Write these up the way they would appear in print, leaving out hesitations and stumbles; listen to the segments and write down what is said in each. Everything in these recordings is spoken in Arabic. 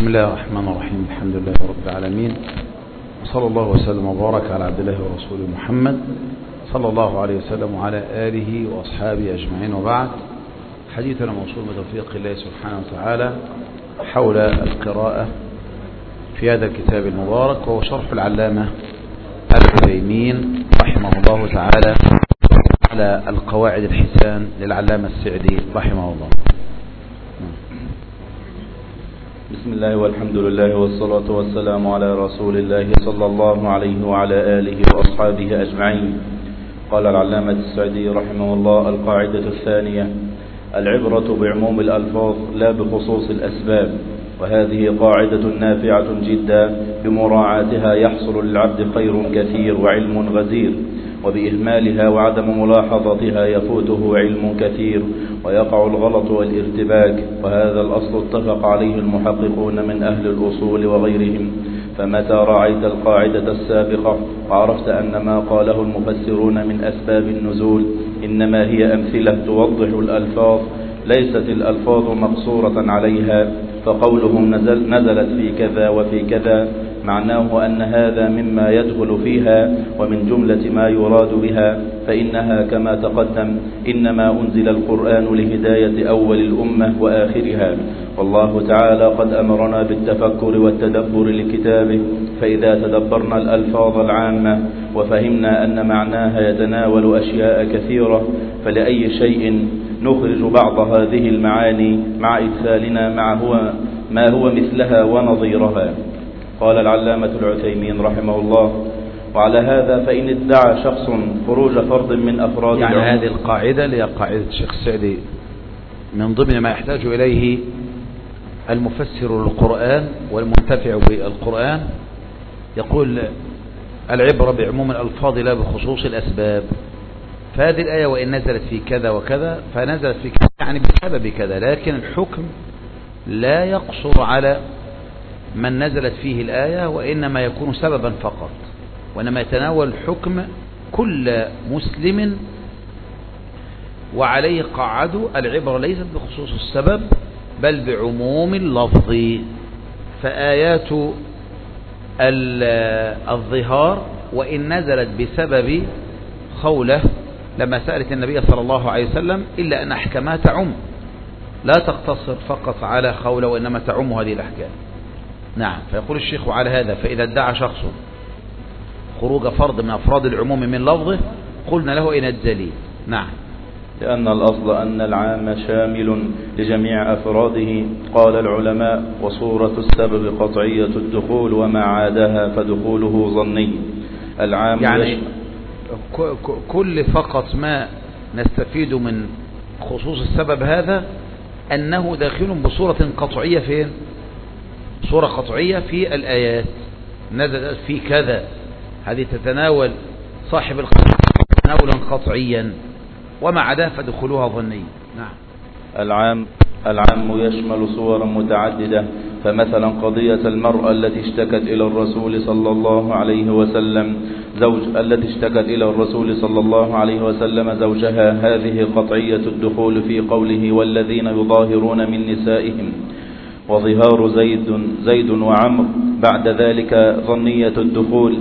بسم الله الرحمن الرحيم. الحمد لله رب العالمين، وصلى الله وسلم وبارك على عبد الله ورسوله محمد صلى الله عليه وسلم وعلى آله وأصحابه أجمعين، وبعد. حديثنا موصول بتوفيق الله سبحانه وتعالى حول القراءة في هذا الكتاب المبارك، وهو شرح العلامة العثيمين رحمه الله تعالى على القواعد الحسان للعلامة السعدي رحمه الله. بسم الله والحمد لله والصلاة والسلام على رسول الله صلى الله عليه وعلى آله وأصحابه أجمعين. قال العلامة السعدي رحمه الله: القاعدة الثانية: العبرة بعموم الألفاظ لا بخصوص الأسباب، وهذه قاعدة نافعة جدا، بمراعاتها يحصل للعبد خير كثير وعلم غزير، وبإهمالها وعدم ملاحظتها يفوته علم كثير ويقع الغلط والارتباك. وهذا الأصل اتفق عليه المحققون من أهل الأصول وغيرهم. فمتى رعيت القاعدة السابقة وعرفت أن ما قاله المفسرون من أسباب النزول إنما هي أمثلة توضح الألفاظ، ليست الألفاظ مقصورة عليها، فقولهم نزلت في كذا وفي كذا معناه أن هذا مما يدخل فيها ومن جملة ما يراد بها، فإنها كما تقدم إنما أنزل القرآن لهداية أول الأمة وآخرها، والله تعالى قد أمرنا بالتفكر والتدبر لكتابه. فإذا تدبرنا الألفاظ العامة وفهمنا أن معناها يتناول أشياء كثيرة، فلأي شيء نخرج بعض هذه المعاني مع إدخالنا ما هو مثلها ونظيرها. قال العلامة العثيمين رحمه الله: وعلى هذا فإن ادعى شخص خروج فرد من أفراد يعني هذه القاعدة اللي هي قاعدة الشيخ السعدي من ضمن ما يحتاج إليه المفسر للقرآن والمنتفع بالقرآن، يقول: العبرة بعموم الألفاظ لا بخصوص الأسباب. فهذه الآية وإن نزلت في كذا وكذا فنزلت في كذا يعني بسبب كذا، لكن الحكم لا يقصر على من نزلت فيه الآية، وإنما يكون سببا فقط، وإنما يتناول الحكم كل مسلم. وعليه قعدوا: العبرة ليست بخصوص السبب بل بعموم اللفظ. فآيات الظهار وإن نزلت بسبب خولة لما سألت النبي صلى الله عليه وسلم إلا أن أحكامها تعم، لا تقتصر فقط على خولة وإنما تعم هذه الأحكام. نعم. فيقول الشيخ: وعلى هذا فإذا ادعى شخص خروج فرد من أفراد العموم من لفظه قلنا له إن الدليل. نعم. لأن الأصل أن العام شامل لجميع أفراده. قال العلماء: وصورة السبب قطعية الدخول وما عادها فدخوله ظني. العام يعني كل فقط ما نستفيد من خصوص السبب هذا أنه داخل بصورة قطعية. فين؟ صورة قطعية في الآيات نزلت في كذا، هذه تتناول صاحب القطع تناولا قطعيا، وما عداه فدخلوها ظني. نعم. العام يشمل صورا متعددة، فمثلا قضية المرأة التي اشتكت إلى الرسول صلى الله عليه وسلم زوجها، هذه قطعية الدخول في قوله: والذين يظاهرون من نسائهم، وظهار زيد وعمر. بعد ذلك ظنية الدخول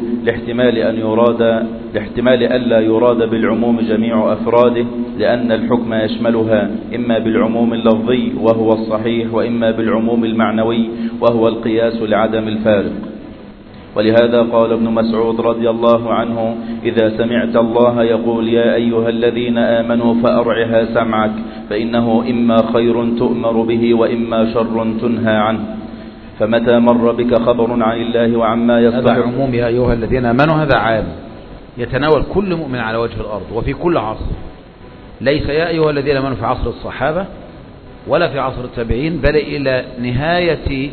لاحتمال ألا يراد بالعموم جميع أفراده، لأن الحكم يشملها إما بالعموم اللفظي وهو الصحيح، وإما بالعموم المعنوي وهو القياس لعدم الفارق. ولهذا قال ابن مسعود رضي الله عنه: إذا سمعت الله يقول يا أيها الذين آمنوا فأرعها سمعك، فإنه إما خير تؤمر به وإما شر تنهى عنه. فمتى مر بك خبر عن الله وعما يصلح. هذا عموم يا أيها الذين آمنوا، هذا عام يتناول كل مؤمن على وجه الأرض وفي كل عصر، ليس يا أيها الذين آمنوا في عصر الصحابة ولا في عصر التابعين، بل إلى نهاية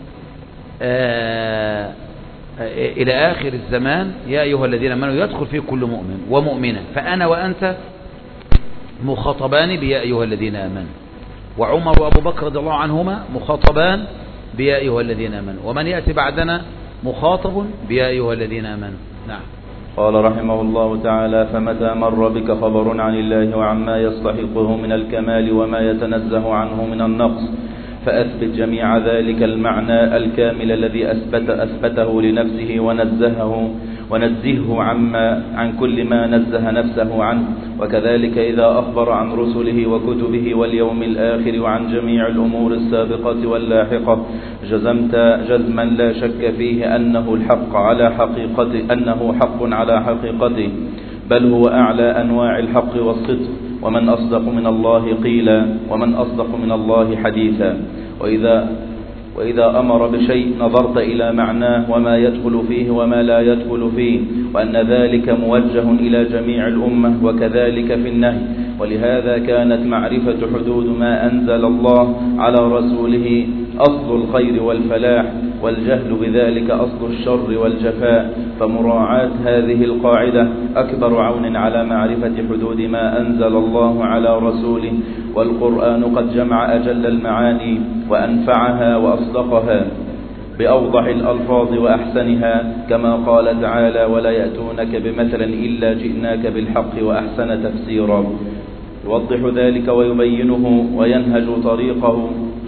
إلى آخر الزمان يا أيها الذين آمنوا يدخل فيه كل مؤمن ومؤمنة. فأنا وأنت مخاطبان بيا أيها الذين آمنوا، وعمر وأبو بكر رضي الله عنهما مخاطبان بيا أيها الذين آمنوا، ومن يأتي بعدنا مخاطب بيا أيها الذين آمنوا. نعم. قال رحمه الله تعالى: فمتى مر بك خبر عن الله وعما يستحقه من الكمال وما يتنزه عنه من النقص، فأثبت جميع ذلك المعنى الكامل الذي أثبته لنفسه ونزهه عن كل ما نزه نفسه عنه. وكذلك إذا أخبر عن رسله وكتبه واليوم الآخر وعن جميع الأمور السابقة واللاحقة جزمت جزما لا شك فيه أنه حق على حقيقته، بل هو أعلى أنواع الحق والصدق، ومن أصدق من الله قيلا، ومن أصدق من الله حديثا. وإذا أمر بشيء نظرت إلى معناه وما يدخل فيه وما لا يدخل فيه، وأن ذلك موجه إلى جميع الأمة، وكذلك في النهي. ولهذا كانت معرفة حدود ما أنزل الله على رسوله أصل الخير والفلاح، والجهل بذلك أصل الشر والجفاء. فمراعاة هذه القاعدة أكبر عون على معرفة حدود ما أنزل الله على رسوله. والقرآن قد جمع أجل المعاني وأنفعها وأصدقها بأوضح الألفاظ وأحسنها، كما قال تعالى: ولا يأتونك بمثل إلا جئناك بالحق وأحسن تفسيرا. يوضح ذلك ويبينه وينهج طريقه.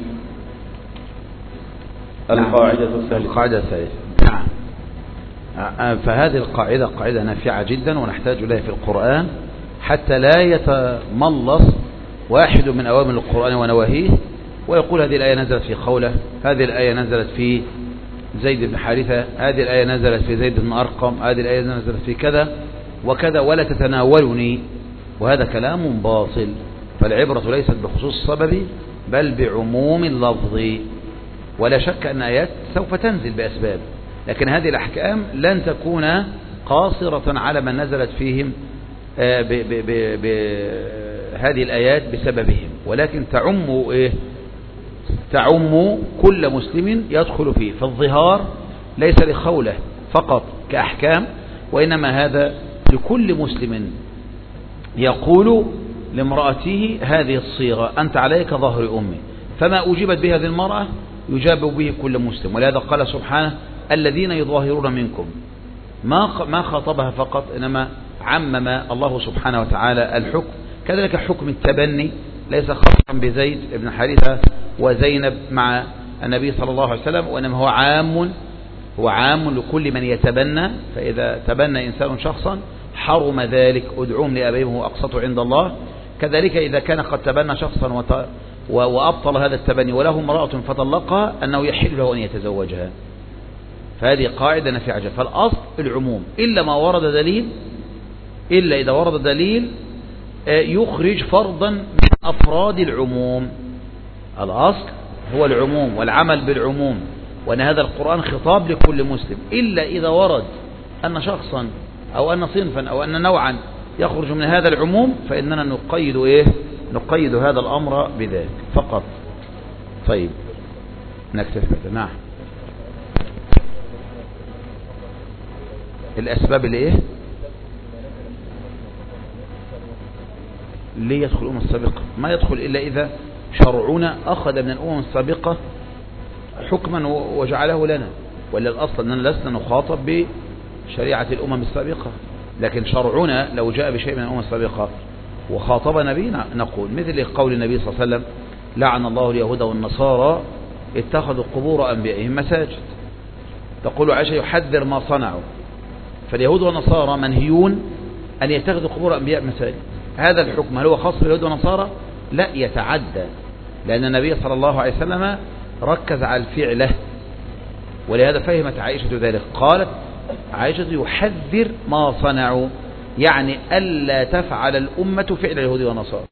القاعدة الثالثة. نعم. فهذه القاعدة قاعدة نافعة جدا، ونحتاج إليها في القرآن حتى لا يتملص واحد من أوامر القرآن ونواهيه ويقول هذه الآية نزلت في خولة، هذه الآية نزلت في زيد بن حارثة، هذه الآية نزلت في زيد بن أرقم، هذه الآية نزلت في كذا وكذا، ولا تتناولني، وهذا كلام باطل. فالعبرة ليست بخصوص السبب بل بعموم اللفظ. ولا شك أن آيات سوف تنزل بأسباب، لكن هذه الأحكام لن تكون قاصرة على من نزلت فيهم بهذه الآيات بسببهم، ولكن تعم كل مسلم يدخل فيه. فالظهار ليس لخولة فقط كأحكام، وإنما هذا لكل مسلم يقول لامرأته هذه الصيغة: أنت عليك ظهر أمي. فما أجيبت به هذه المرأة يجاب به كل مسلم. ولهذا قال سبحانه: الذين يظاهرون منكم. ما خاطبها فقط، إنما عمم الله سبحانه وتعالى الحكم. كذلك حكم التبني ليس خاصا بزيد بن حارثة وزينب مع النبي صلى الله عليه وسلم، وإنما هو عام لكل من يتبنى. فإذا تبنى إنسان شخصا حرم ذلك: ادعوهم لآبائهم هو أقسط عند الله. كذلك إذا كان قد تبنى شخصا وأبطل هذا التبني وله امرأة فطلقها، أنه يحل له أن يتزوجها. فهذه قاعدة نافعة. فالأصل العموم إلا ما ورد دليل، إلا إذا ورد دليل يخرج فرضا من أفراد العموم. الأصل هو العموم والعمل بالعموم، وأن هذا القرآن خطاب لكل مسلم، إلا إذا ورد أن شخصا أو أن صنفا أو أن نوعا يخرج من هذا العموم، فإننا نقيد هذا الأمر بذلك فقط. طيب نكتفي بهذا. نعم. الأسباب اللي ليه يدخل الأمم السابقة؟ ما يدخل إلا إذا شرعنا أخذ من الأمم السابقة حكما وجعله لنا، ولا الأصل أننا لسنا نخاطب بشريعة الأمم السابقة، لكن شرعنا لو جاء بشيء من الأمم السابقة وخاطبنا به نقول، مثل قول النبي صلى الله عليه وسلم: لعن الله اليهود والنصارى اتخذوا قبور أنبيائهم مساجد. تقول عائشة: يحذر ما صنعوا. فاليهود والنصارى منهيون أن يتخذوا قبور أنبياء مساجد. هذا الحكم هل هو خاص باليهود والنصارى؟ لا، يتعدى، لأن النبي صلى الله عليه وسلم ركز على الفعله، ولهذا فهمت عائشة ذلك. قالت عائشة: يحذر ما صنعوا، يعني ألا تفعل الأمة فعل اليهود والنصارى.